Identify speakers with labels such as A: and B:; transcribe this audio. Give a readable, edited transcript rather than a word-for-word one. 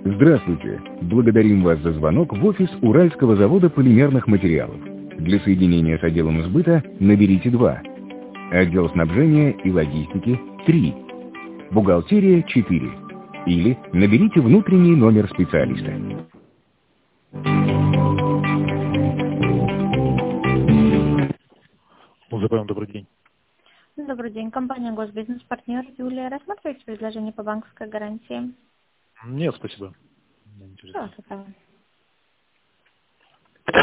A: Здравствуйте! Благодарим вас за звонок в офис Уральского завода полимерных материалов. Для соединения с отделом сбыта наберите 2. Отдел снабжения и логистики 3. Бухгалтерия 4. Или наберите внутренний номер специалиста.
B: Музыкальный добрый день.
C: Добрый день. Компания «Госбизнес-партнер». Юлия, рассматриваете предложение по банковской гарантии?
B: Нет, спасибо. Не интересно.
C: Что это там?